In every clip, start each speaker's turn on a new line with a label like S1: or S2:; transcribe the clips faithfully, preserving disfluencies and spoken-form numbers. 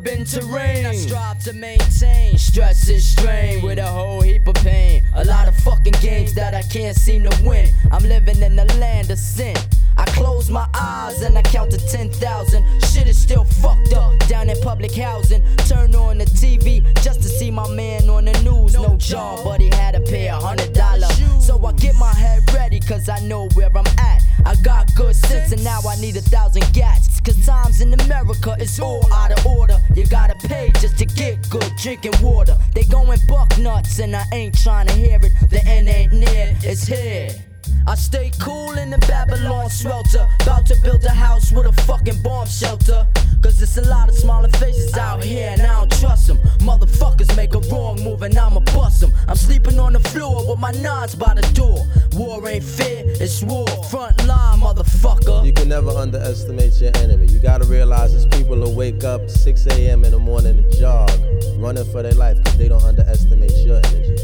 S1: urban terrain. I strive to maintain stress and strain with a whole heap of pain. A lot of fucking games that I can't seem to win. I'm living in the land of sin. I close my eyes and I count to ten thousand. Shit is still fucked up down in public housing. Turn on the T V just to see my man on the news. No job, but he had to pay a hundred dollars. So I get my head ready cause I know where I'm at. I got good sense and now I need a thousand gats. Cause times in America is all out of order. You gotta pay just to get good drinking water. They going buck nuts and I ain't trying to hear it. The end ain't near, it's here. I stay cool in the Babylon swelter. About to build a house with a fucking bomb shelter. Cause there's a lot of smiling faces out here and I don't trust them. Motherfuckers make a wrong move and I'ma bust them. I'm sleeping on the floor with my nines by the door. War ain't fair, it's war. Front line, motherfucker.
S2: You can never underestimate your enemy. You gotta realize there's people who wake up six a.m. in the morning to jog, running for their life cause they don't underestimate your energy.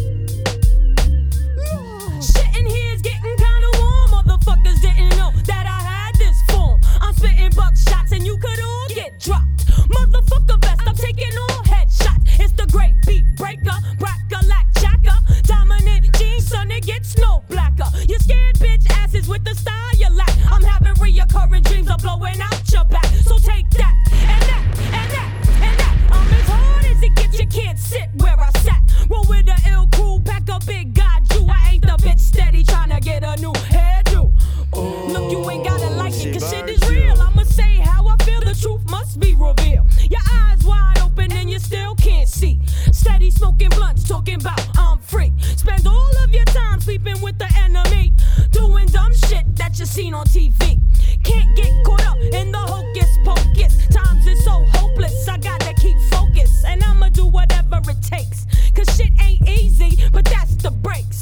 S3: Shit in here's getting kinda warm. Motherfuckers didn't know that I had this form. I'm spitting buck shots and you could all get dropped. Motherfucker vest, I'm taking all headshots. It's the great beat breaker, bracker, lack jacker. Dominant jeans, son, it gets no blacker. You scared bitch asses with the style you lack. I'm having reoccurring dreams of blowing out your back. So take that, and that, and that, and that. I'm as hard as it gets, you can't sit where I sat. Roll with the ill crew, pack a big god Jew. I ain't the bitch steady tryna get a new hairdo. Ooh, look, you ain't gotta like it, cause shit is real. I'ma say how I feel, the truth must be revealed. Your eyes wide open and you still can't see. Steady smoking blunts, talking about I'm free. Spend all of your time sleeping with the enemy, doing dumb shit that you seen on T V. Can't get caught up in the hocus pocus. Times is so hopeless, I gotta keep focused. And I'ma do whatever it takes, cause shit ain't easy, but that's the breaks.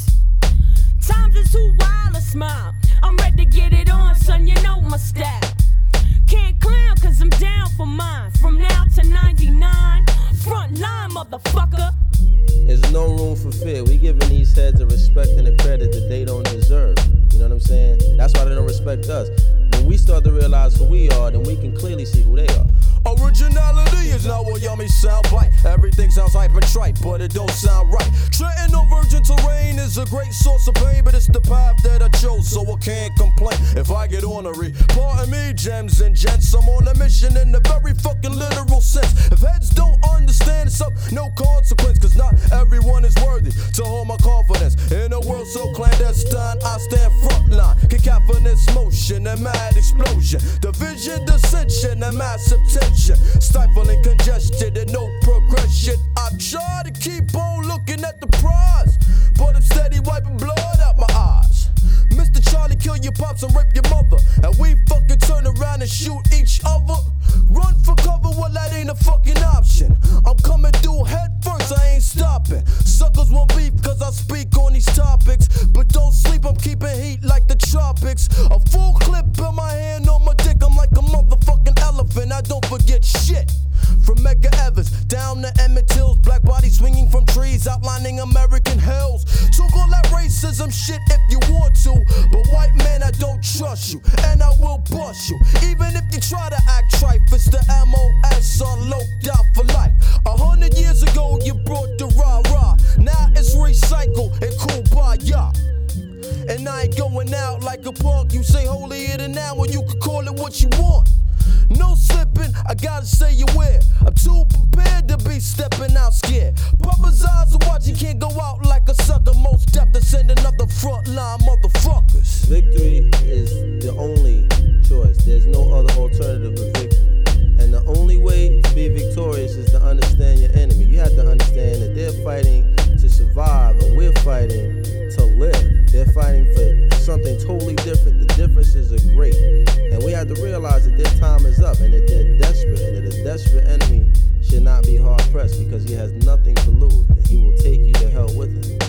S3: Times is too wild to smile. I'm ready to get it on, son, you know my style. Can't clown cause I'm down for mine. From now to ninety-nine, front line, motherfucker.
S2: There's no room for fear. We giving these heads the respect and the credit that they don't deserve. You know what I'm saying? That's why they don't respect us. When we start to realize who we are, then we can clearly see who they are.
S4: Originality is not what yummy sound bite. Everything sounds hype and trite, but it don't sound right. Treading on virgin terrain is a great source of pain, but it's the path that I chose, so I can't complain if I get ornery. Pardon me, gems and gents, I'm on a mission in the very fucking literal sense. If heads don't understand, it's up, no consequence, cause not everyone is worthy to hold my confidence. In a world so clandestine, I stand frontline. Cacophonous motion and mad explosion. Division, dissension, and massive tension. Stifling congestion and no progression. I try to keep on looking at the prize, but I'm steady wiping blood out my eyes. Mister Charlie, kill your pops and rape your mother, and we fucking turn around and shoot each other. Run for cover, well that ain't a fucking option. I'm coming through head first, I ain't stopping. Suckers won't beef cause I speak on these topics, but don't sleep, I'm keeping heat like the tropics. A full clip in my hand on my dick, I'm like a motherfucking elephant, I don't forget shit. From Medgar Evers down to Emmett Till's, black body swinging from trees, outlining American hills. Took all that racism shit if you want to, but white man, I don't trust you, and I will bust you. Even if you try to act tripe, it's the M O S on low down for life. A hundred years ago, you brought the rah-rah. Now it's recycle and kumbaya. And I ain't going out like a punk. You say holier than now, or you can call it what you want. No slipping, I gotta stay aware. I'm too prepared to be stepping out scared. Papa's eyes are watching, can't go out like a sucker. Most deaf to send another frontline motherfuckers.
S2: Victory is the only choice. There's no other alternative but victory. And the only way to be victorious is to understand your enemy. You have to understand that they're fighting to survive, or we're fighting to live. They're fighting for something totally different. The differences are great. And we have to realize that their time is up and that they're desperate, and that a desperate enemy should not be hard pressed because he has nothing to lose and he will take you to hell with him.